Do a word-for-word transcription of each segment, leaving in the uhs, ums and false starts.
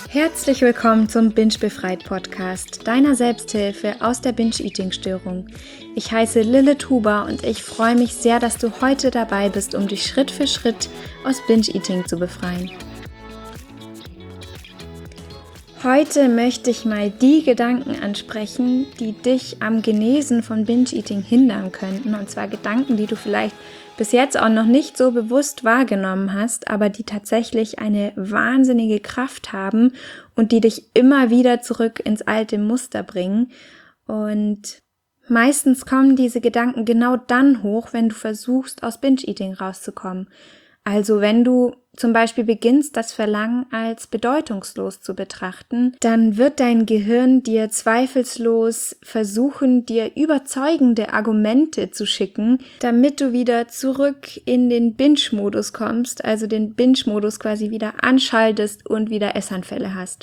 Herzlich willkommen zum Binge Befreit Podcast, deiner Selbsthilfe aus der Binge-Eating-Störung. Ich heiße Lilith Huber und ich freue mich sehr, dass du heute dabei bist, um dich Schritt für Schritt aus Binge-Eating zu befreien. Heute möchte ich mal die Gedanken ansprechen, die dich am Genesen von Binge-Eating hindern könnten. Und zwar Gedanken, die du vielleicht bis jetzt auch noch nicht so bewusst wahrgenommen hast, aber die tatsächlich eine wahnsinnige Kraft haben und die dich immer wieder zurück ins alte Muster bringen. Und meistens kommen diese Gedanken genau dann hoch, wenn du versuchst, aus Binge-Eating rauszukommen. Also wenn du zum Beispiel beginnst, das Verlangen als bedeutungslos zu betrachten, dann wird dein Gehirn dir zweifellos versuchen, dir überzeugende Argumente zu schicken, damit du wieder zurück in den Binge-Modus kommst, also den Binge-Modus quasi wieder anschaltest und wieder Essanfälle hast.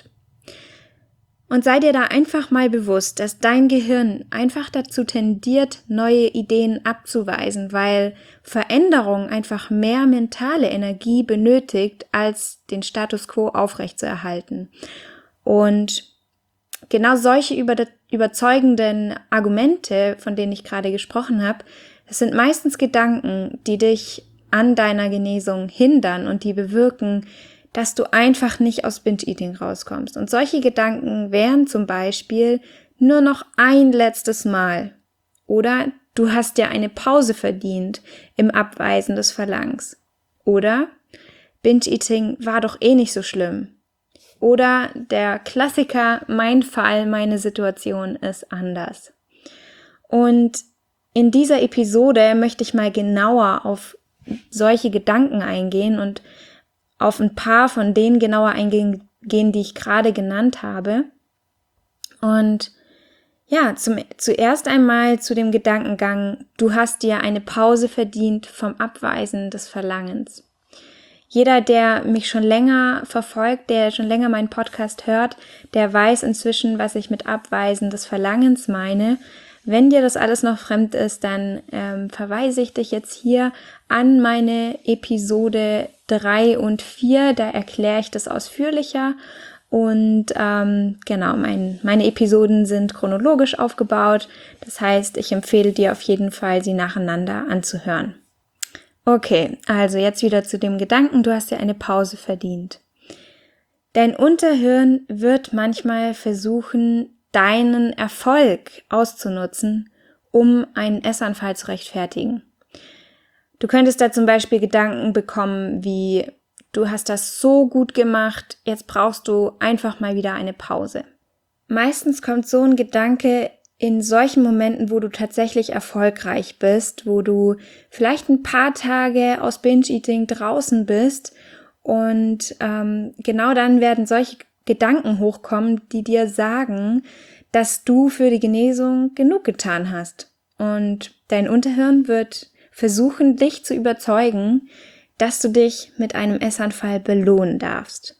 Und sei dir da einfach mal bewusst, dass dein Gehirn einfach dazu tendiert, neue Ideen abzuweisen, weil Veränderung einfach mehr mentale Energie benötigt, als den Status quo aufrechtzuerhalten. Und genau solche über- überzeugenden Argumente, von denen ich gerade gesprochen habe, das sind meistens Gedanken, die dich an deiner Genesung hindern und die bewirken, dass du einfach nicht aus Binge-Eating rauskommst. Und solche Gedanken wären zum Beispiel nur noch ein letztes Mal. Oder du hast dir eine Pause verdient im Abweisen des Verlangens. Oder Binge-Eating war doch eh nicht so schlimm. Oder der Klassiker, mein Fall, meine Situation ist anders. Und in dieser Episode möchte ich mal genauer auf solche Gedanken eingehen und auf ein paar von denen genauer eingehen, die ich gerade genannt habe. Und ja, zum, zuerst einmal zu dem Gedankengang, du hast dir eine Pause verdient vom Abweisen des Verlangens. Jeder, der mich schon länger verfolgt, der schon länger meinen Podcast hört, der weiß inzwischen, was ich mit Abweisen des Verlangens meine. Wenn dir das alles noch fremd ist, dann ähm, verweise ich dich jetzt hier an meine Episode drei und vier, da erkläre ich das ausführlicher. Und ähm, genau, mein, meine Episoden sind chronologisch aufgebaut, das heißt, ich empfehle dir auf jeden Fall, sie nacheinander anzuhören. Okay, also jetzt wieder zu dem Gedanken, du hast dir eine Pause verdient. Dein Unterhirn wird manchmal versuchen, deinen Erfolg auszunutzen, um einen Essanfall zu rechtfertigen. Du könntest da zum Beispiel Gedanken bekommen wie, du hast das so gut gemacht, jetzt brauchst du einfach mal wieder eine Pause. Meistens kommt so ein Gedanke in solchen Momenten, wo du tatsächlich erfolgreich bist, wo du vielleicht ein paar Tage aus Binge-Eating draußen bist und ähm, genau dann werden solche Gedanken hochkommen, die dir sagen, dass du für die Genesung genug getan hast. Und dein Unterhirn wird versuchen, dich zu überzeugen, dass du dich mit einem Essanfall belohnen darfst.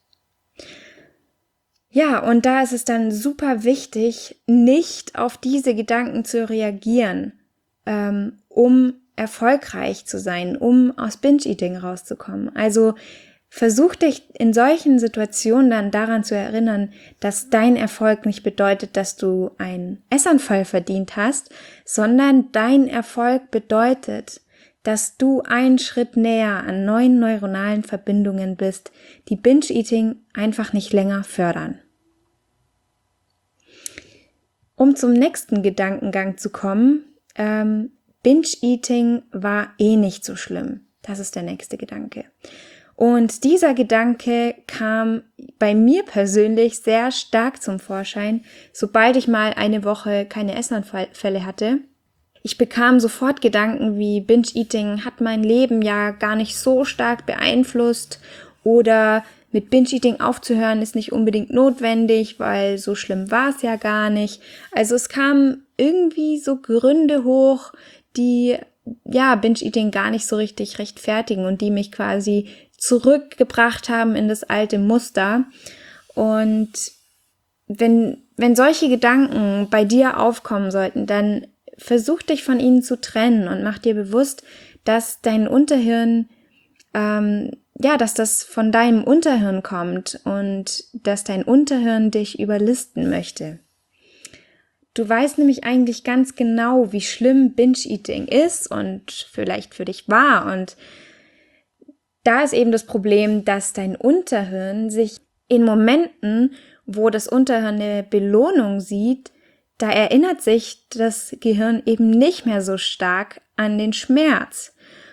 Ja, und da ist es dann super wichtig, nicht auf diese Gedanken zu reagieren, ähm, um erfolgreich zu sein, um aus Binge-Eating rauszukommen. Also versuch dich in solchen Situationen dann daran zu erinnern, dass dein Erfolg nicht bedeutet, dass du einen Essanfall verdient hast, sondern dein Erfolg bedeutet, dass du einen Schritt näher an neuen neuronalen Verbindungen bist, die Binge-Eating einfach nicht länger fördern. Um zum nächsten Gedankengang zu kommen, ähm, Binge-Eating war eh nicht so schlimm. Das ist der nächste Gedanke. Und dieser Gedanke kam bei mir persönlich sehr stark zum Vorschein, sobald ich mal eine Woche keine Essanfälle hatte. Ich bekam sofort Gedanken wie, Binge-Eating hat mein Leben ja gar nicht so stark beeinflusst oder mit Binge-Eating aufzuhören ist nicht unbedingt notwendig, weil so schlimm war es ja gar nicht. Also es kamen irgendwie so Gründe hoch, die ja Binge-Eating gar nicht so richtig rechtfertigen und die mich quasi zurückgebracht haben in das alte Muster. Und wenn, wenn solche Gedanken bei dir aufkommen sollten, dann versuch dich von ihnen zu trennen und mach dir bewusst, dass dein Unterhirn ähm, ja, dass das von deinem Unterhirn kommt und dass dein Unterhirn dich überlisten möchte. Du weißt nämlich eigentlich ganz genau, wie schlimm Binge-Eating ist und vielleicht für dich war. Und da ist eben das Problem, dass dein Unterhirn sich in Momenten, wo das Unterhirn eine Belohnung sieht, da erinnert sich das Gehirn eben nicht mehr so stark an den Schmerz.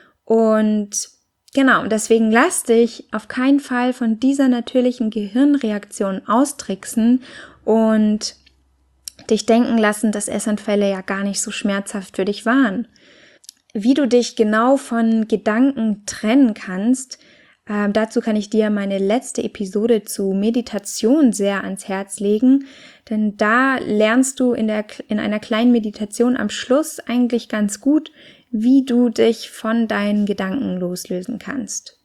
Und genau, deswegen lass dich auf keinen Fall von dieser natürlichen Gehirnreaktion austricksen und dich denken lassen, dass Essanfälle ja gar nicht so schmerzhaft für dich waren. Wie du dich genau von Gedanken trennen kannst, äh, dazu kann ich dir meine letzte Episode zu Meditation sehr ans Herz legen, denn da lernst du in der in einer kleinen Meditation am Schluss eigentlich ganz gut, wie du dich von deinen Gedanken loslösen kannst.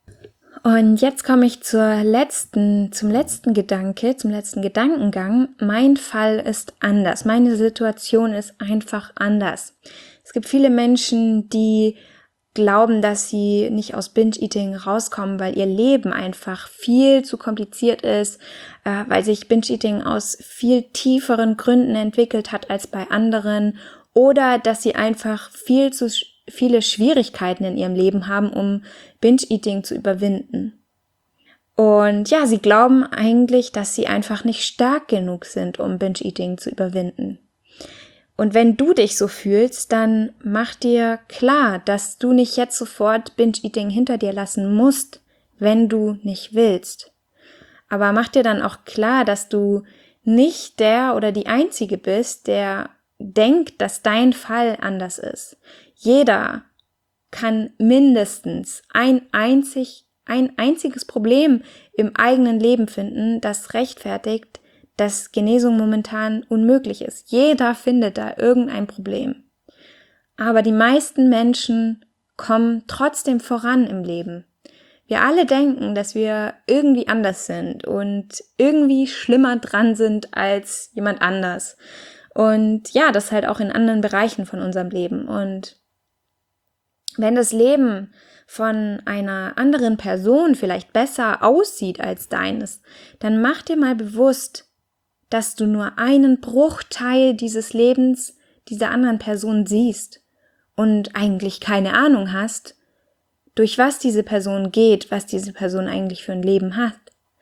Und jetzt komme ich zur letzten, zum letzten Gedanke, zum letzten Gedankengang. Mein Fall ist anders. Meine Situation ist einfach anders. Es gibt viele Menschen, die glauben, dass sie nicht aus Binge-Eating rauskommen, weil ihr Leben einfach viel zu kompliziert ist, äh, weil sich Binge-Eating aus viel tieferen Gründen entwickelt hat als bei anderen oder dass sie einfach viel zu viele Schwierigkeiten in ihrem Leben haben, um Binge-Eating zu überwinden. Und ja, sie glauben eigentlich, dass sie einfach nicht stark genug sind, um Binge-Eating zu überwinden. Und wenn du dich so fühlst, dann mach dir klar, dass du nicht jetzt sofort Binge-Eating hinter dir lassen musst, wenn du nicht willst. Aber mach dir dann auch klar, dass du nicht der oder die Einzige bist, der denkt, dass dein Fall anders ist. Jeder kann mindestens ein einzig, ein einziges Problem im eigenen Leben finden, das rechtfertigt, dass Genesung momentan unmöglich ist. Jeder findet da irgendein Problem. Aber die meisten Menschen kommen trotzdem voran im Leben. Wir alle denken, dass wir irgendwie anders sind und irgendwie schlimmer dran sind als jemand anders. Und ja, das halt auch in anderen Bereichen von unserem Leben. Und wenn das Leben von einer anderen Person vielleicht besser aussieht als deines, dann mach dir mal bewusst, dass du nur einen Bruchteil dieses Lebens dieser anderen Person siehst und eigentlich keine Ahnung hast, durch was diese Person geht, was diese Person eigentlich für ein Leben hat.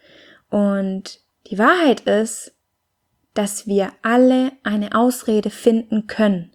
Und die Wahrheit ist, dass wir alle eine Ausrede finden können.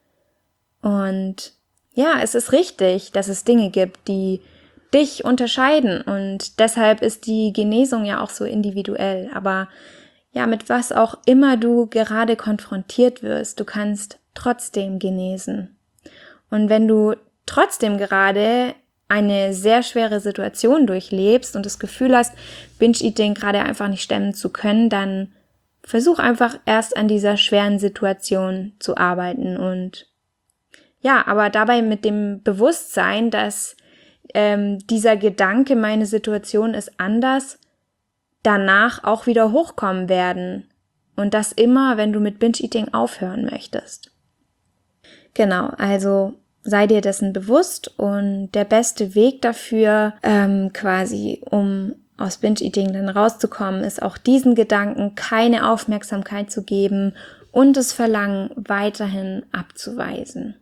Und ja, es ist richtig, dass es Dinge gibt, die dich unterscheiden und deshalb ist die Genesung ja auch so individuell. Aber ja, mit was auch immer du gerade konfrontiert wirst, du kannst trotzdem genesen. Und wenn du trotzdem gerade eine sehr schwere Situation durchlebst und das Gefühl hast, Binge-Eating gerade einfach nicht stemmen zu können, dann versuch einfach erst an dieser schweren Situation zu arbeiten und ja, aber dabei mit dem Bewusstsein, dass ähm, dieser Gedanke, meine Situation ist anders, danach auch wieder hochkommen werden. Und das immer, wenn du mit Binge-Eating aufhören möchtest. Genau, also sei dir dessen bewusst und der beste Weg dafür, ähm, quasi, um aus Binge-Eating dann rauszukommen, ist auch diesen Gedanken keine Aufmerksamkeit zu geben und das Verlangen weiterhin abzuweisen.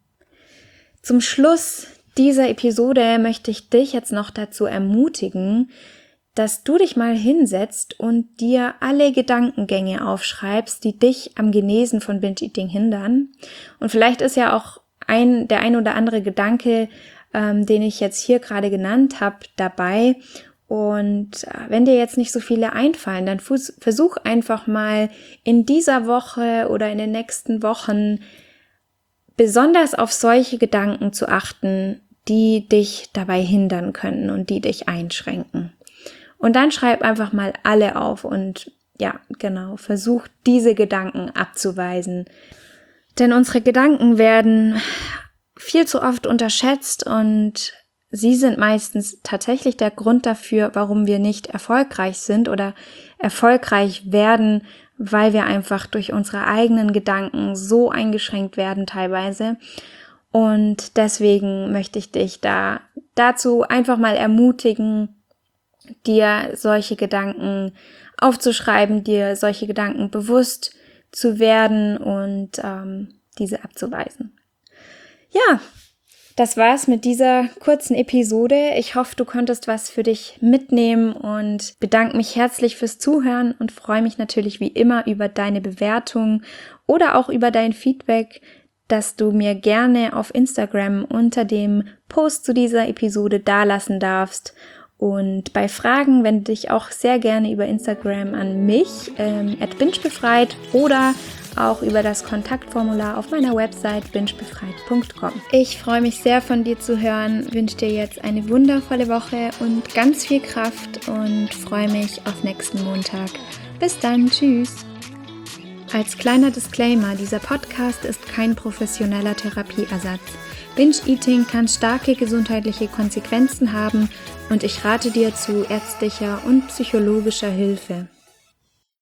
Zum Schluss dieser Episode möchte ich dich jetzt noch dazu ermutigen, dass du dich mal hinsetzt und dir alle Gedankengänge aufschreibst, die dich am Genesen von Binge-Eating hindern. Und vielleicht ist ja auch ein, der ein oder andere Gedanke, ähm, den ich jetzt hier gerade genannt habe, dabei. Und wenn dir jetzt nicht so viele einfallen, dann versuch einfach mal in dieser Woche oder in den nächsten Wochen besonders auf solche Gedanken zu achten, die dich dabei hindern können und die dich einschränken. Und dann schreib einfach mal alle auf und ja, genau, versuch diese Gedanken abzuweisen. Denn unsere Gedanken werden viel zu oft unterschätzt und sie sind meistens tatsächlich der Grund dafür, warum wir nicht erfolgreich sind oder erfolgreich werden, weil wir einfach durch unsere eigenen Gedanken so eingeschränkt werden teilweise. Und deswegen möchte ich dich da dazu einfach mal ermutigen, dir solche Gedanken aufzuschreiben, dir solche Gedanken bewusst zu werden und ähm, diese abzuweisen. Ja, das war's mit dieser kurzen Episode. Ich hoffe, du konntest was für dich mitnehmen und bedanke mich herzlich fürs Zuhören und freue mich natürlich wie immer über deine Bewertung oder auch über dein Feedback, das du mir gerne auf Instagram unter dem Post zu dieser Episode dalassen darfst. Und bei Fragen wende dich auch sehr gerne über Instagram an mich, ähm, at bingebefreit, oder auch über das Kontaktformular auf meiner Website bingebefreit punkt com. Ich freue mich sehr, von dir zu hören, wünsche dir jetzt eine wundervolle Woche und ganz viel Kraft und freue mich auf nächsten Montag. Bis dann, tschüss! Als kleiner Disclaimer, dieser Podcast ist kein professioneller Therapieersatz. Binge-Eating kann starke gesundheitliche Konsequenzen haben und ich rate dir zu ärztlicher und psychologischer Hilfe.